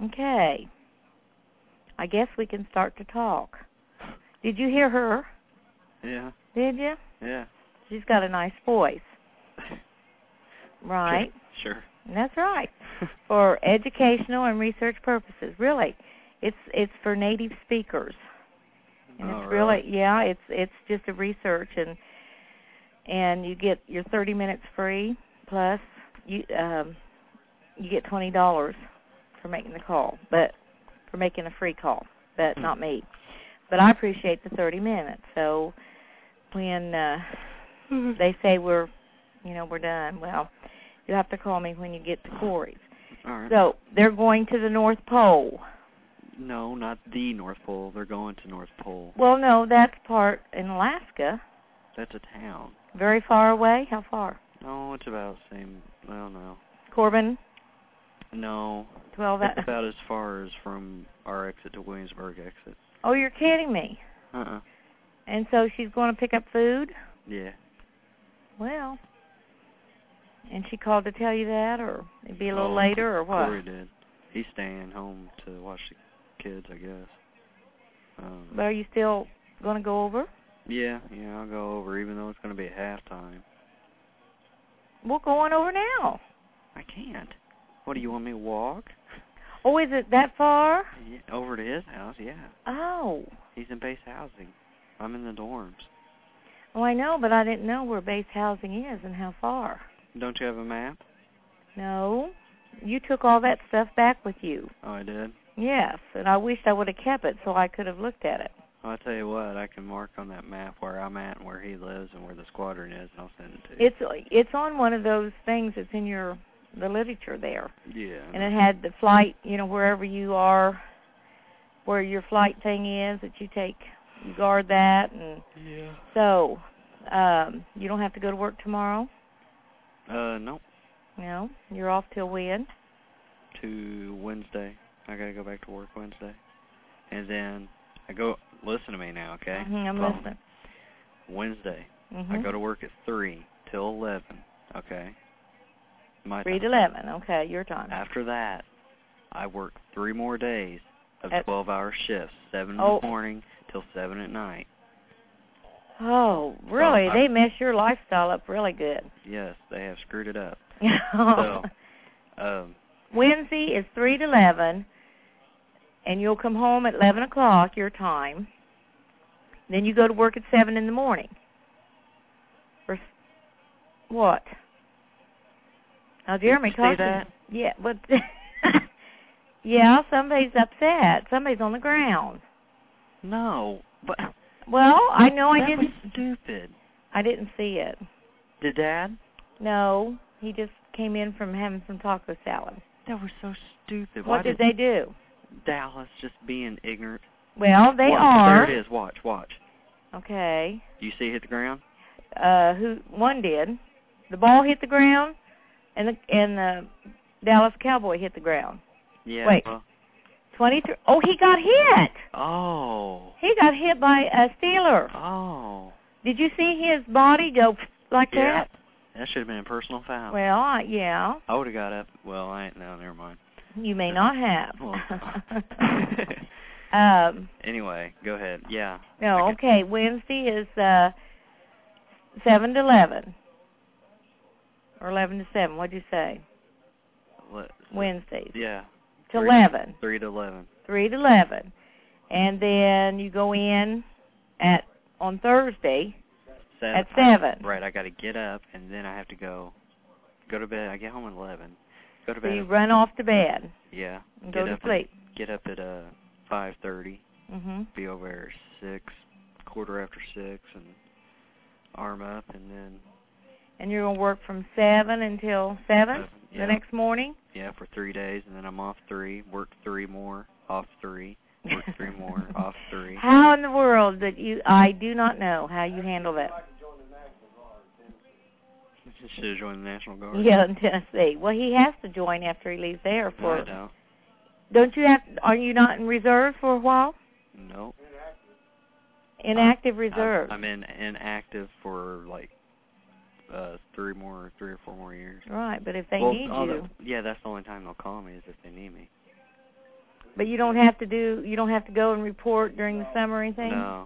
Okay. I guess we can start to talk. Did you hear her? Yeah. Did you? Yeah. She's got a nice voice. Right? Sure. That's right. For educational and research purposes. Really. It's for native speakers. And it's really, yeah, it's just a research, and you get your 30 minutes free, plus you get $20 for making the call, but for making a free call, but not me. But I appreciate the 30 minutes. So when they say we're done, well, you'll have to call me when you get to Corey's. All right. So they're going to the North Pole. No, not the North Pole. They're going to North Pole. Well, no, that's part in Alaska. That's a town. Very far away? How far? No, it's about the same. Well, no. Corbin? No. 12 It's about as far as from our exit to Williamsburg exit. Oh, you're kidding me. Uh-uh. And so she's going to pick up food? Yeah. Well, and she called to tell you that, or it'd be a little later, or what? Corey did. He's staying home to watch the kids, I guess. But are you still going to go over? Yeah, I'll go over, even though it's going to be at halftime. We'll go on over now. I can't. What, do you want me to walk? Oh, is it that far? Yeah, over to his house, yeah. Oh. He's in base housing. I'm in the dorms. Oh, I know, but I didn't know where base housing is and how far. Don't you have a map? No. You took all that stuff back with you. Oh, I did? Yes, and I wished I would have kept it so I could have looked at it. Well, I'll tell you what, I can mark on that map where I'm at and where he lives and where the squadron is, and I'll send it to you. It's on one of those things that's in the literature there. Yeah. And it had the flight, wherever you are, where your flight thing is that you take, you guard that. And yeah. So, you don't have to go to work tomorrow? No. No? You're off till when? To Wednesday. I got to go back to work Wednesday. And then listen to me now, okay? I'm listening. Wednesday. I go to work at 3 till 11, okay? My 3 time. to 11, okay, your time. After that, I work 3 more days of 12-hour shifts, 7 in the morning till 7 at night. Oh, really? They mess your lifestyle up really good. Yes, they have screwed it up. Wednesday is 3 to 11, and you'll come home at 11 o'clock, your time. Then you go to work at 7 in the morning. What? Now, Jeremy, talk to me. Yeah, but yeah, somebody's upset. Somebody's on the ground. No, but well, I know I didn't. That was stupid. I didn't see it. Did Dad? No, he just came in from having some taco salad. That was so stupid. What did they do? Dallas just being ignorant. Well, they are. There it is. Watch. Okay. Do you see it hit the ground? One did. The ball hit the ground, and the Dallas Cowboy hit the ground. Yeah. Wait. 23. Oh, he got hit. Oh. He got hit by a Steeler. Oh. Did you see his body go like that? That should have been a personal foul. Well, yeah. I would have got up. Well, I ain't. No, never mind. You may not have. Anyway, go ahead. Yeah. No, okay. Wednesday is 7 to 11. Or 11 to 7. What'd you say? Wednesdays. Yeah. To 11. 3 to 11. 3 to 11. And then you go in on Thursday at 7. Right. I got to get up, and then I have to go to bed. I get home at 11. Go to bed. So you run off to bed. Yeah. And go to sleep. Get up at 5:30. Mm-hmm. Be over at 6, quarter after 6, and arm up, and then. And you're going to work from 7 until 7 the next morning? Yeah, for 3 days, and then I'm off 3, work 3 more, off 3, work 3 more, off 3. How in the world I do not know how you handle that. Should have joined the National Guard. Yeah, in Tennessee. Well, he has to join after he leaves there for. I know. Don't you have? Are you not in reserve for a while? No. Inactive reserve. I'm inactive for like 3 or 4 more years. Right, but if they need you. Yeah, that's the only time they'll call me is if they need me. But you don't have to go and report during the summer or anything? No.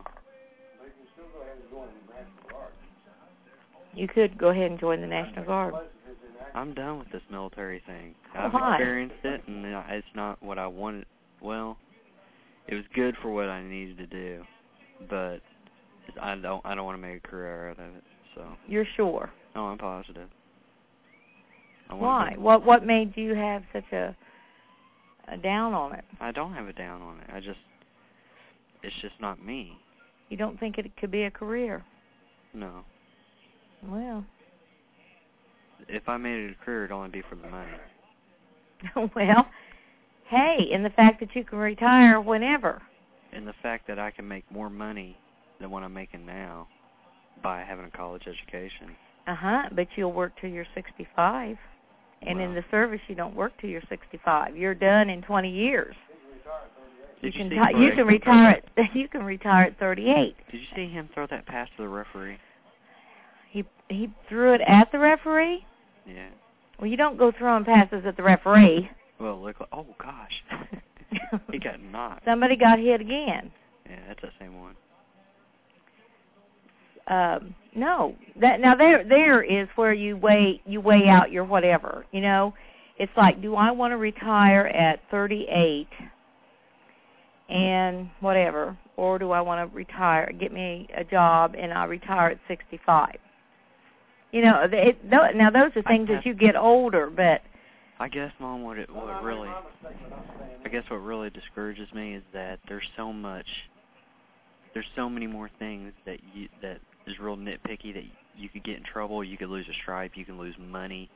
You could go ahead and join the National Guard. I'm done with this military thing. Why? I've experienced it, and it's not what I wanted. Well, it was good for what I needed to do, but I don't want to make a career out of it. So. You're sure? No, I'm positive. Why? What made you have such a down on it? I don't have a down on it. It's just not me. You don't think it could be a career? No. Well. If I made it a career, it'd only be for the money. Well, hey, and the fact that you can retire whenever. And the fact that I can make more money than what I'm making now by having a college education. But you'll work till you're 65. And in the service, you don't work till you're 65. You're done in 20 years. You can retire at 38. Did you see him throw that pass to the referee? He threw it at the referee? Yeah. Well, you don't go throwing passes at the referee. Well, look. Oh gosh. He got knocked. Somebody got hit again. Yeah, that's the same one. No. There is where you weigh out your whatever. You know, it's like, do I want to retire at 38 and whatever, or do I want to get me a job and I retire at 65? You know, now those are things as you get older, but I guess, Mom, what really discourages me is that there's so many more things that is real nitpicky, that you could get in trouble, you could lose a stripe, you can lose money,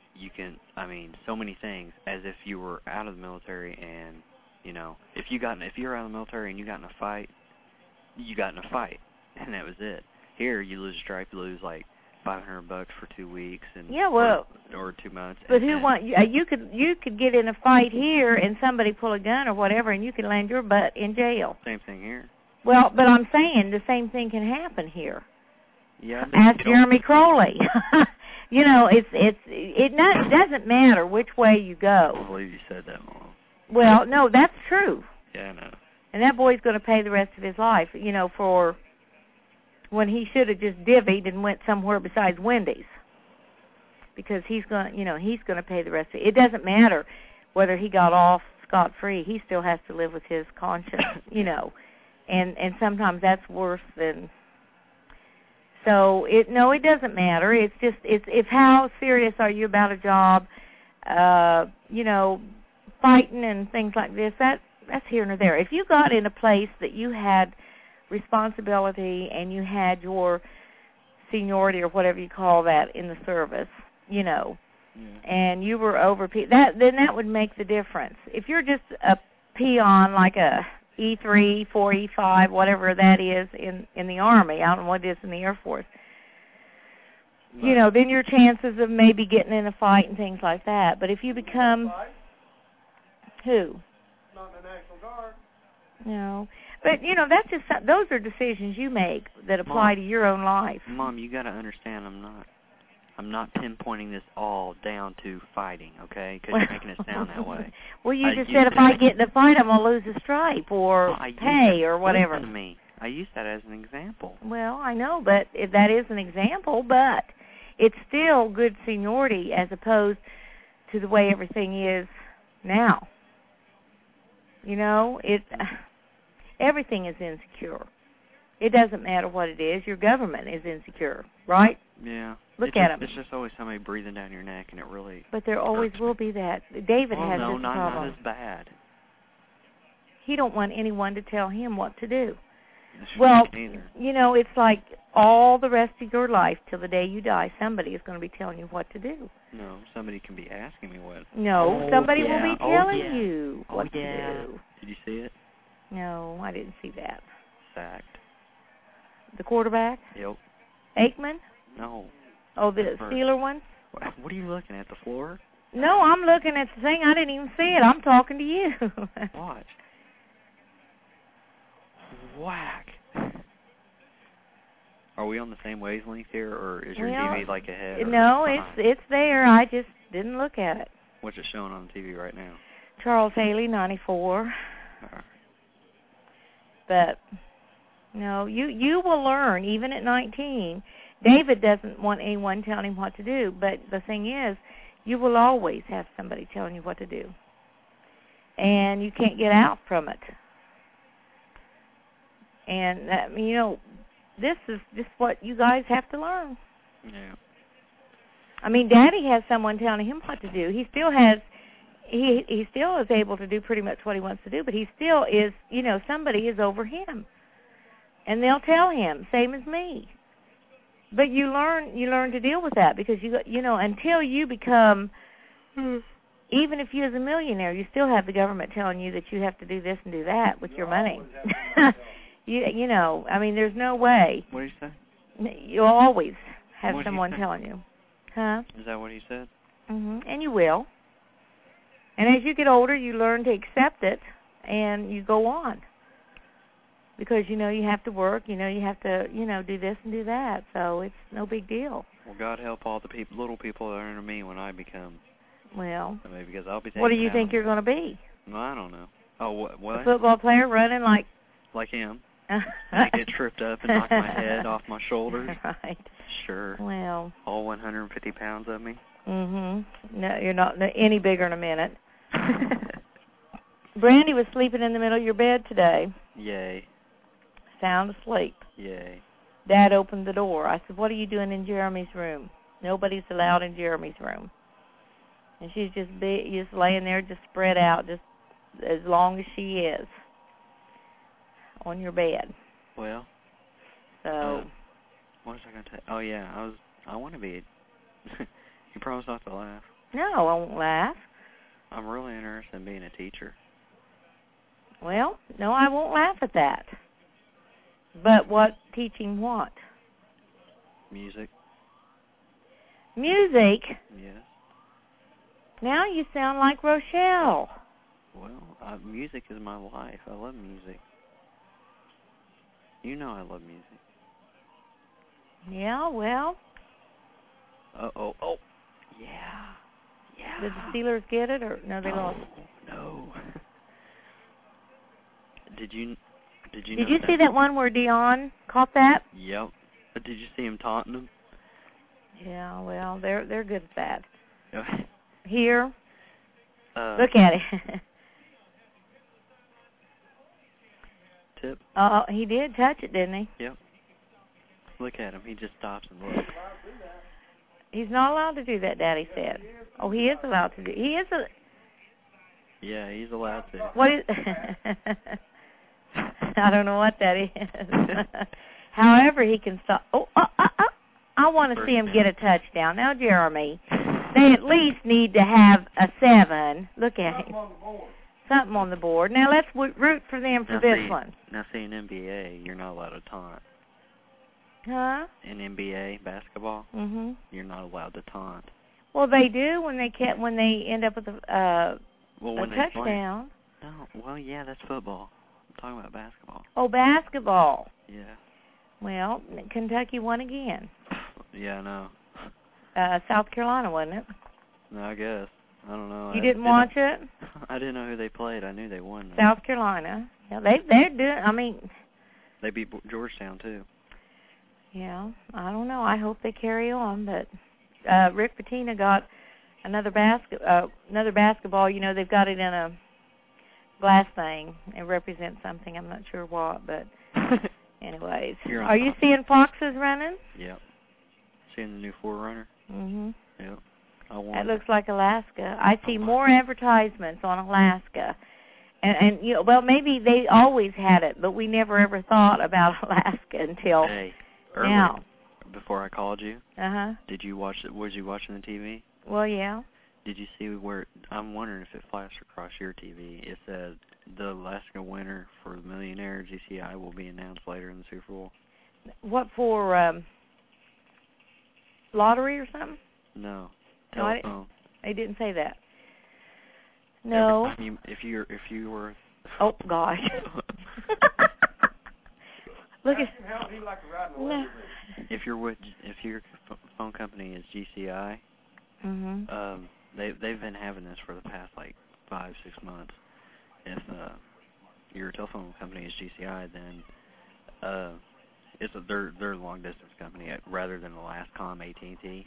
so many things, as if you were out of the military. And you know, if you're out of the military and you got in a fight, you got in a fight, and that was it. Here, you lose a stripe, you lose like $500 for 2 weeks, and or 2 months. But you could get in a fight here and somebody pull a gun or whatever, and you could land your butt in jail. Same thing here. Well, but I'm saying the same thing can happen here. Yeah. Ask Jeremy Crowley. You know, it doesn't matter which way you go. I believe you said that, Mom. Well, no, that's true. Yeah, I know. And that boy's going to pay the rest of his life, you know, for when he should have just divvied and went somewhere besides Wendy's. Because he's going to pay the rest of it. It doesn't matter whether he got off scot-free. He still has to live with his conscience, you know. And sometimes that's worse than. So it doesn't matter. It's just it's how serious are you about a job, you know, fighting and things like this. That's here and there. If you got in a place that you had responsibility and you had your seniority or whatever you call that in the service, you know, and you were over then that would make the difference. If you're just a peon like a E3, 4, E5, whatever that is in the Army, I don't know what it is in the Air Force, you know, then your chances of maybe getting in a fight and things like that. But if you become who? Not in the National Guard. No. But, you know, those are decisions you make that apply to your own life. Mom, you got to understand I'm not pinpointing this all down to fighting, okay? Because you're making it sound that way. Well, you just said if I get in the fight, I'm going to lose a stripe or pay or whatever. Listen to me. I used that as an example. Well, I know, but that is an example, but it's still good seniority as opposed to the way everything is now. You know, everything is insecure. It doesn't matter what it is. Your government is insecure, right? Yeah. Look at them. It's just always somebody breathing down your neck, and it really. But there always will be that. David has this problem. No, not as bad. He don't want anyone to tell him what to do. Well, you know, it's like all the rest of your life till the day you die, somebody is going to be telling you what to do. No, somebody can be asking me what. No, somebody will be telling you what to do. Did you see it? No, I didn't see that. Sacked. The quarterback? Yep. Aikman? No. Oh, the Steeler one? What are you looking at, the floor? No, I'm looking at the thing. I didn't even see it. I'm talking to you. Watch. Whack. Are we on the same wavelength here, or is your TV like ahead? No, it's there. I just didn't look at it. What's it showing on the TV right now? Charles Haley, 94. But no, you will learn even at 19. David doesn't want anyone telling him what to do, but the thing is, you will always have somebody telling you what to do, and you can't get out from it. And this is just what you guys have to learn. Yeah. I mean, Daddy has someone telling him what to do. He still has. He still is able to do pretty much what he wants to do, but he still is, somebody is over him. And they'll tell him, same as me. But you learn to deal with that because until you become, even if you're a millionaire, you still have the government telling you that you have to do this and do that with your money. I mean, there's no way. What did he say? You'll always have someone telling you. Huh? Is that what he said? Mhm. And you will. And as you get older, you learn to accept it, and you go on. Because, you have to work, you have to, do this and do that. So it's no big deal. Well, God help all the little people that are under me when I become. Well, I mean, because I'll be taking what do you think you're going to be? No, I don't know. Oh, what? A football player running like... Like him. I get tripped up and knock my head off my shoulders. Right. Sure. Well. All 150 pounds of me. Mhm. No, you're not any bigger in a minute. Brandy was sleeping in the middle of your bed today. Yay. Sound asleep. Yay. Dad opened the door. I said, "What are you doing in Jeremy's room?" Nobody's allowed in Jeremy's room. And she's just laying there, just spread out, just as long as she is on your bed. Well. So. What was I going to tell you? Oh, yeah. I want to be. You promise not to laugh. No, I won't laugh. I'm really interested in being a teacher. Well, no, I won't laugh at that. But what teaching what? Music. Music? Yes. Now you sound like Rochelle. Well, music is my life. I love music. You know I love music. Yeah, well. Oh. Yeah. Did the Steelers get it, or no? They lost. No. Did you see that one where Dion caught that? Yep. Did you see him taunting him? Yeah. Well, they're good at that. Okay. Here. Look at it. Tip. Oh, he did touch it, didn't he? Yep. Look at him. He just stops and looks. He's not allowed to do that, Daddy said. Oh, he is allowed to do. He is a. Yeah, he's allowed to. What is? I don't know what that is. However, he can stop. Oh, I want to see him get a touchdown. Now, Jeremy, they at least need to have a 7. Look at him. Something on the board. Now, let's root for them for this one. Now, see, in NBA, you're not allowed to taunt. Huh? In NBA basketball, you're not allowed to taunt. Well, they do when they end up with a touchdown. No, well, yeah, that's football. I'm talking about basketball. Oh, basketball. Yeah. Well, Kentucky won again. Yeah, I know. South Carolina, wasn't it? No, I guess. I don't know. You didn't watch it? I didn't know who they played. I knew they won. Though. South Carolina. Yeah, they're doing. I mean. They beat Georgetown too. Yeah, I don't know. I hope they carry on, but Rick Pitino got another basketball. You know, they've got it in a glass thing. It represents something. I'm not sure what, but anyways. Are you seeing foxes running? Yep. Seeing the new 4Runner? Mhm. Yep. That looks like Alaska. I see more advertisements on Alaska. And you know, well, maybe they always had it, but we never ever thought about Alaska until now. Before I called you. Did you watch it? Was you watching the TV? Well, yeah. Did you see where? I'm wondering if it flashed across your TV. It said the Alaska winner for the Millionaire GCI will be announced later in the Super Bowl. What for? Lottery or something? No. Telephone. No, they didn't say that. No. If you were. Oh gosh. Look at. No. If your phone company is GCI, they've been having this for the past like 5-6 months. If your telephone company is GCI, then they're a long distance company rather than the Lastcom AT&T.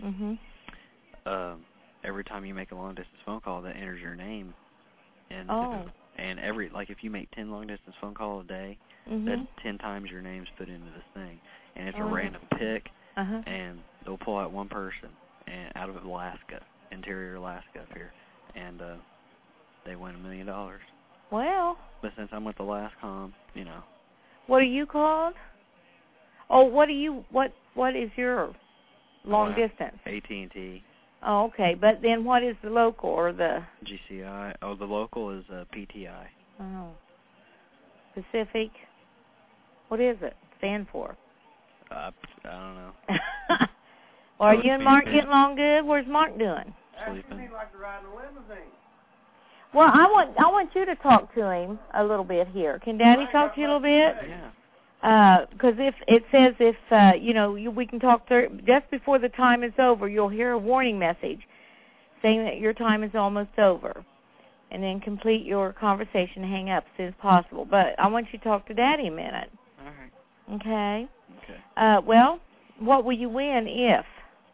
Every time you make a long distance phone call, that enters your name. And if you make 10 long distance phone calls a day, that's 10 times your name's put into this thing, and it's a random pick, and they'll pull out one person out of Alaska, interior Alaska up here, and they win $1 million. Well. But since I'm with the Lastcom, you know. What are you called? Oh, what is your long distance? AT&T. Oh, okay. But then what is the local or the? GCI. Oh, the local is PTI. Oh. Pacific. What is it stand for? I don't know. Well, are you and Mark getting along good? Where's Mark doing? Sleeping. Like to ride in a limousine. Well, I want you to talk to him a little bit here. Can Daddy talk to you a little bit? Yeah. Because if it says we can talk just before the time is over, you'll hear a warning message saying that your time is almost over, and then complete your conversation and hang up as soon as possible. But I want you to talk to Daddy a minute. All right. Okay. Okay. Well, what will you win if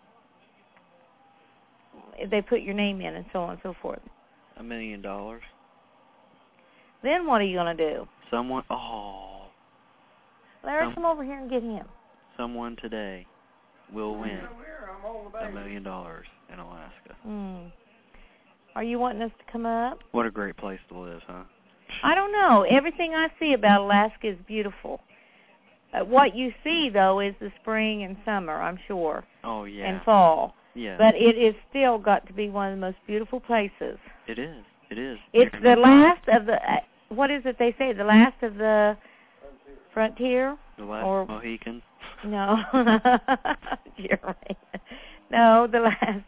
they put your name in and so on and so forth? $1 million. Then what are you going to do? Larry, come over here and get him. Someone today will win $1 million in Alaska. Are you wanting us to come up? What a great place to live, huh? I don't know. Everything I see about Alaska is beautiful. What you see, though, is the spring and summer, I'm sure. Oh, yeah. And fall. Yeah. But it is still got to be one of the most beautiful places. It is. It is. It's the last of the, what is it they say, the last of the frontier? The last Mohicans? No. You're right. No, the last.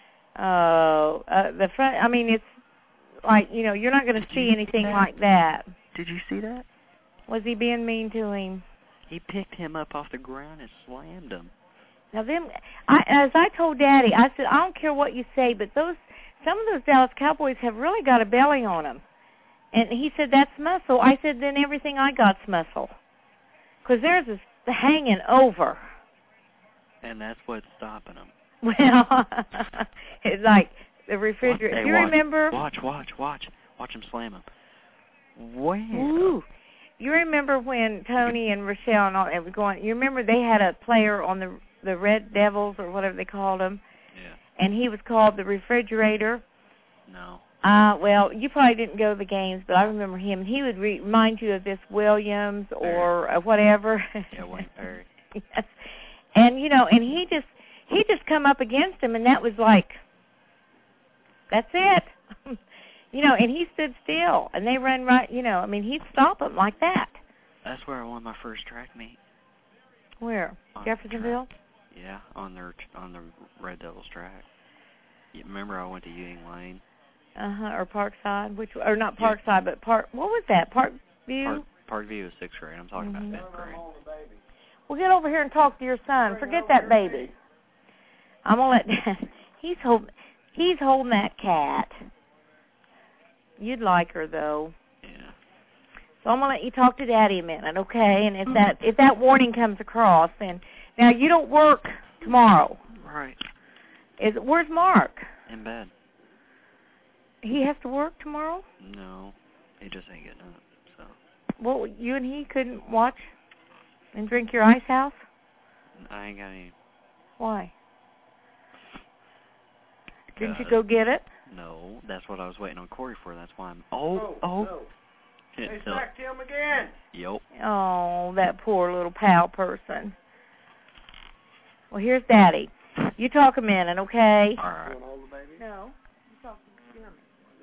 The front, I mean, it's like, you're not going to see anything like that. Did you see that? Was he being mean to him? He picked him up off the ground and slammed him. Now, as I told Daddy, I said, I don't care what you say, but some of those Dallas Cowboys have really got a belly on them. And he said, that's muscle. I said, then everything I got's muscle. Because theirs is hanging over. And that's what's stopping them. Well, it's like the refrigerator. Hey, you remember? Watch him slam him. Wow. Ooh. You remember when Tony and Rochelle and all were going, you remember they had a player on the Red Devils or whatever they called him? Yeah. And he was called the refrigerator? No. Well, you probably didn't go to the games, but I remember him. He would remind you of this Williams or whatever. Yeah, Wayne Perry. Yes. And, and he just come up against him, and that was like, that's it. And he stood still, and they ran right, he'd stop him like that. That's where I won my first track meet. Where? Jeffersonville? Yeah, on the Red Devils track. You remember I went to Ewing Lane? Or Parkside, or not Parkside, but what was that? Parkview? Parkview is 6th grade. I'm talking about 5th grade. Well, get over here and talk to your son. Forget that baby. I'm gonna let he's holding that cat. You'd like her though. Yeah. So I'm gonna let you talk to Daddy a minute, okay? And if that warning comes across, then now you don't work tomorrow. Right. Where's Mark? In bed. He has to work tomorrow? No, he just ain't getting up. So. Well, you and he couldn't watch and drink your ice house? I ain't got any. Why? Didn't you go get it? No, that's what I was waiting on Corey for. That's why I'm. No. They sacked him again. Yep. Oh, that poor little pal person. Well, here's Daddy. You talk a minute, okay? All right. No. You talk to Jeremy.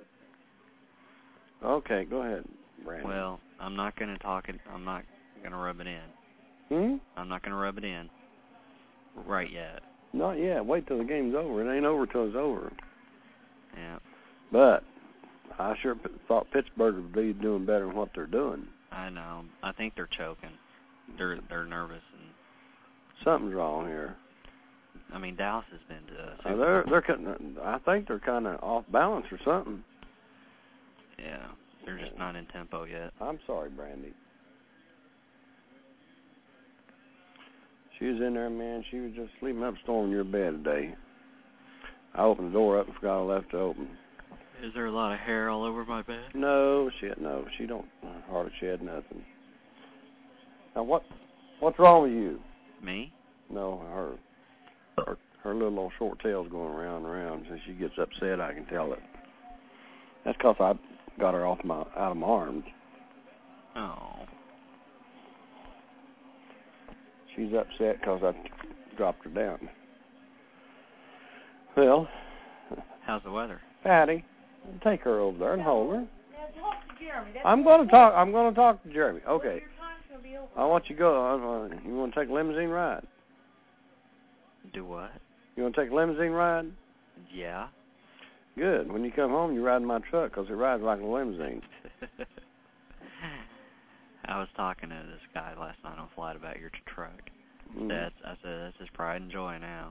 Okay, go ahead, Brandon. Well, I'm not going to talk it. I'm not going to rub it in. I'm not going to rub it in right yet. Not yet. Wait till the game's over. It ain't over till it's over. Yeah. But I sure thought Pittsburgh would be doing better than what they're doing. I know. I think they're choking. They're nervous and something's wrong here. I mean, Dallas has been to. I think they're kind of off balance or something. Yeah, they're just not in tempo yet. I'm sorry, Brandy. She was in there, man. She was just sleeping up storming your bed today. I opened the door up and forgot I left it open. Is there a lot of hair all over my bed? No, she don't hardly shed nothing. Now what's wrong with you? Me? No, her little old short tail's going around and around. Since she gets upset, I can tell it. That's 'cause I got her out of my arms. Oh. She's upset 'cause I dropped her down. Well, how's the weather? Patty, take her over there and hold her. Now talk to Jeremy. I'm going to talk to Jeremy. Okay. I want you to go. You want to take a limousine ride? Do what? You want to take a limousine ride? Yeah. Good. When you come home, you ride in my truck 'cause it rides like a limousine. I was talking to this guy last night on flight about your truck. I said, that's his pride and joy now.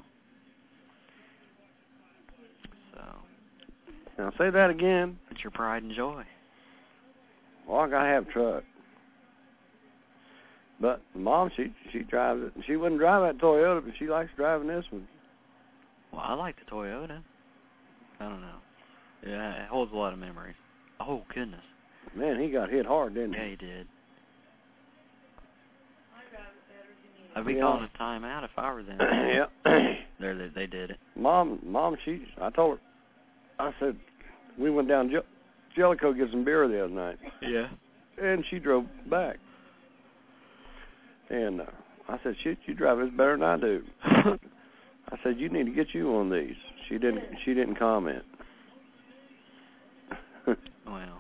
So. Now say that again. It's your pride and joy. Well, I gotta have a truck. But Mom, she drives it. She wouldn't drive that Toyota, but she likes driving this one. Well, I like the Toyota. I don't know. Yeah, it holds a lot of memories. Oh, goodness. Man, he got hit hard, didn't he? Yeah, he did. I'd be calling a timeout if I were them. Yeah. They did it. Mom, I told her, I said, we went down Jellicoe to get some beer the other night. Yeah. And she drove back. And I said, shit, you drive this better than I do. I said, you need to get you one of these. She didn't comment. Well,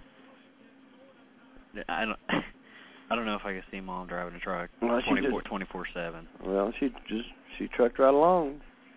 I don't know if I could see Mom driving a truck 24/7. Well, she trucked right along.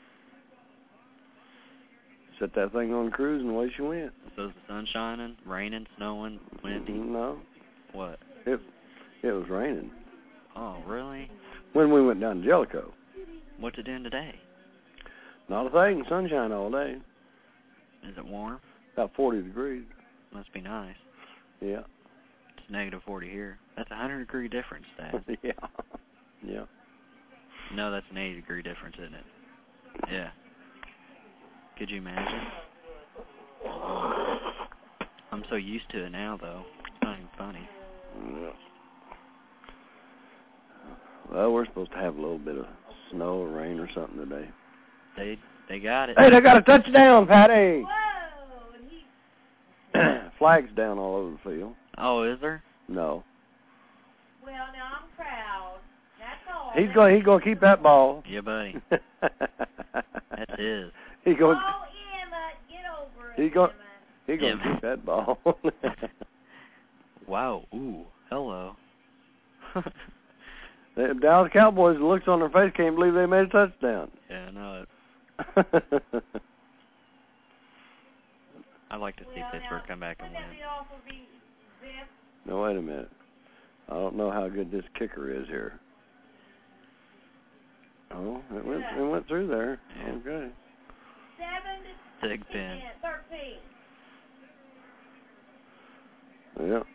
Set that thing on cruise and away she went. So is the sun shining, raining, snowing, windy? No. What? It was raining. Oh, really? When we went down to Jellicoe. What's it doing today? Not a thing. Sunshine all day. Is it warm? About 40 degrees. Must be nice. Yeah. It's negative 40 here. That's a 100-degree difference, Dad. Yeah. Yeah. No, that's an 80-degree difference, isn't it? Yeah. Could you imagine? I'm so used to it now, though. It's not even funny. Yeah. Well, we're supposed to have a little bit of snow or rain or something today. They got it. Hey, they got a touchdown, Patty! Whoa! Flags down all over the field. Oh, is there? No. Well, now I'm proud. That's all. He's going to keep that ball. Yeah, buddy. That's his. He's going. Oh, Emma, get over it. He's going to keep that ball. Wow. Ooh. Hello. The Dallas Cowboys, the looks on their face, can't believe they made a touchdown. Yeah, I know it. I'd like to see Pittsburgh come back and win. No, wait a minute. I don't know how good this kicker is here. Oh, it went through there. Yeah. Okay. 7 to 10. 13. Yeah.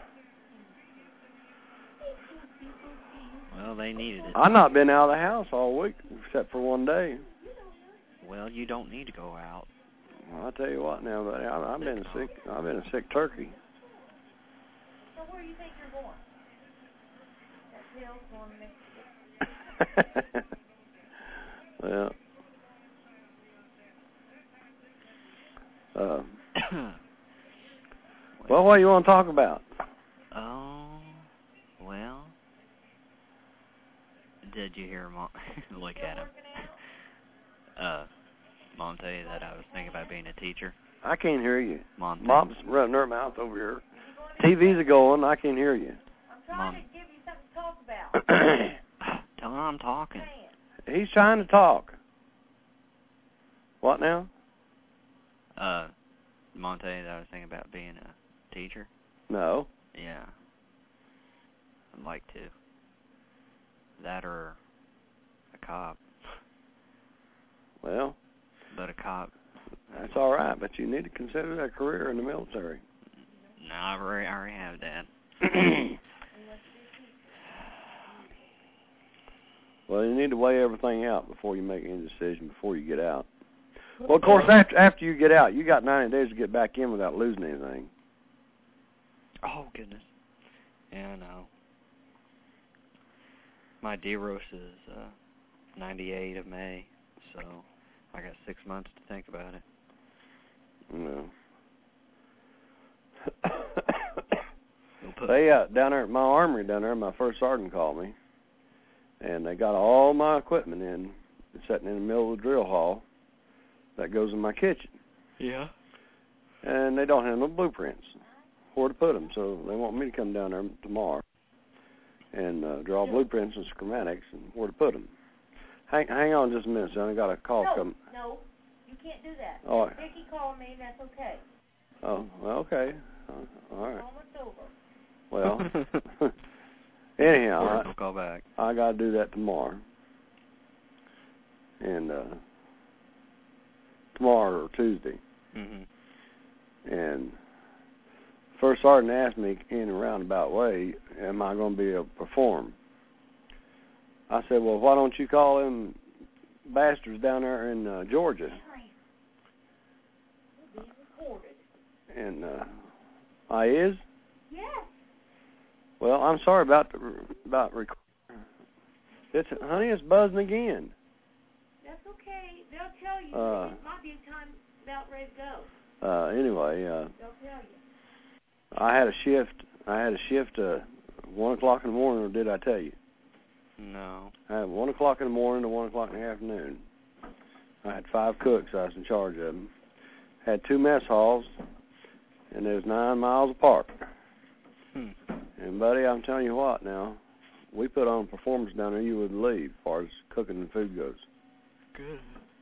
Well, they needed it. I've not been out of the house all week except for one day. Well, you don't need to go out. Well, I'll tell you what now, buddy, I've been sick. I've been a sick turkey. So where do you think you're going? That hill's going to Mexico. Well. Well, what do you want to talk about? Oh, well. Did you hear Mom? Look at him. Mom tell you that I was thinking about being a teacher? I can't hear you. Mom's running her mouth over here. TV's going. I can't hear you. I'm trying to give you something to talk about. Tell her I'm talking. He's trying to talk. What now? Mom tell you that I was thinking about being a teacher? No. Yeah. I'd like to. That or a cop. Well. But a cop. That's all right, but you need to consider that career in the military. I already have, Dad. Well, you need to weigh everything out before you make any decision, before you get out. Well, of course, after you get out, you got 90 days to get back in without losing anything. Oh, goodness. Yeah, I know. My DEROS is 98 of May, so I got 6 months to think about it. No. They down there at my armory down there, my first sergeant called me, and they got all my equipment in, sitting in the middle of the drill hall that goes in my kitchen. Yeah. And they don't have no blueprints where to put them, so they want me to come down there tomorrow and draw blueprints and schematics and where to put them. Hang on just a minute, son. I got a call coming. No, you can't do that. All right. Vicky called me, and that's okay. Oh, well, okay. All right. Almost over. Well, anyhow, I'll call back. I got to do that tomorrow. And tomorrow or Tuesday. Mm-hmm. And first sergeant asked me in a roundabout way, am I going to be able to perform? I said, well, why don't you call them bastards down there in Georgia? Being recorded. And I is? Yes. Well, I'm sorry about recording. Honey, it's buzzing again. That's okay. They'll tell you. It might be a time about ready to go. Anyway, they'll tell you. I had a shift 1 o'clock in the morning, or did I tell you? No. I had 1 o'clock in the morning to 1 o'clock in the afternoon. I had 5 cooks. I was in charge of them. Had 2 mess halls, and they was 9 miles apart. And, buddy, I'm telling you what now, we put on a performance down there you wouldn't leave as far as cooking and food goes. Good.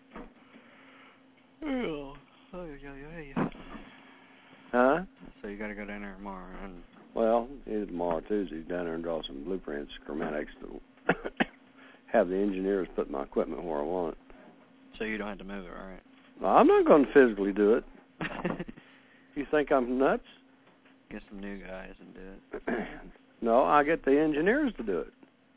Oh, yeah. Huh? So you got to go down there tomorrow. And well, either tomorrow or Tuesday, down there and draw some blueprints, schematics to have the engineers put my equipment where I want it. So you don't have to move it, right? No, I'm not going to physically do it. You think I'm nuts? Get some new guys and do it. No, I get the engineers to do it.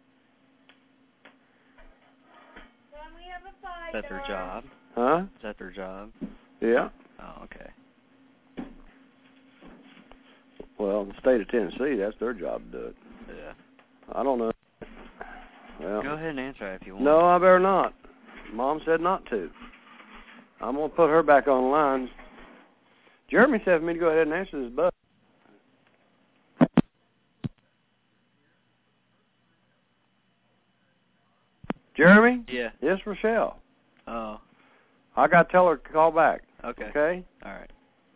We have a fight. Is that their job? Huh? Is that their job? Yeah. Oh, okay. Well, the state of Tennessee, that's their job to do it. Yeah. I don't know. Well, go ahead and answer that if you want. No, I better not. Mom said not to. I'm going to put her back on the line. Jeremy said for me to go ahead and answer this buzz. Jeremy? Yeah. Yes, Rochelle. Oh. I got to tell her to call back. Okay. Okay? All right.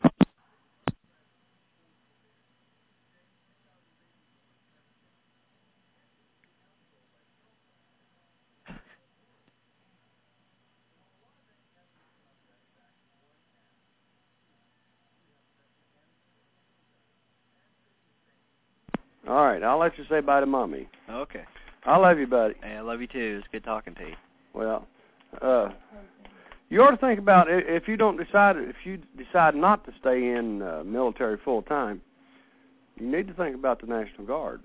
All right, I'll let you say bye to Mommy. Okay. I love you, buddy. Hey, I love you too. It's good talking to you. Well, you ought to think about if you decide not to stay in military full time, you need to think about the National Guard.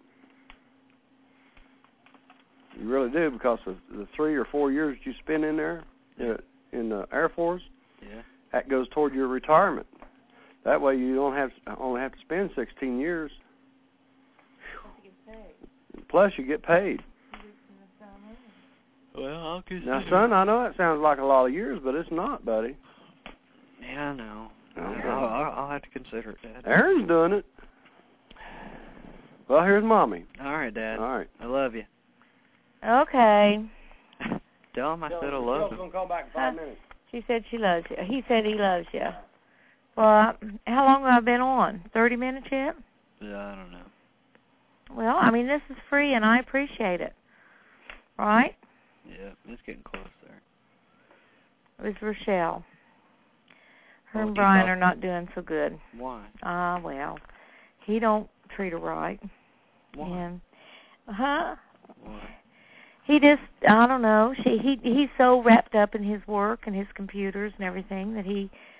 You really do, because of the 3 or 4 years that you spend in there in the Air Force. Yeah. That goes toward your retirement. That way, you don't only have to spend 16 years. Plus, you get paid. Well, I'll consider. Now, son, I know that sounds like a lot of years, but it's not, buddy. Yeah, I know. Okay. I'll have to consider it, Dad. Aaron's doing it. Well, here's Mommy. All right, Dad. All right. I love you. Okay. Tell him I said I love him. Going to call back in 5 minutes. She said she loves you. He said he loves you. Well, how long have I been on? 30 minutes yet? Yeah, I don't know. Well, I mean, this is free, and I appreciate it. Right? Yeah, it's getting close there. It was Rochelle. Her and do you Brian talk- are not doing so good. Why? Well, he don't treat her right. Why? And, Why? he just, I don't know. He's so wrapped up in his work and his computers and everything that he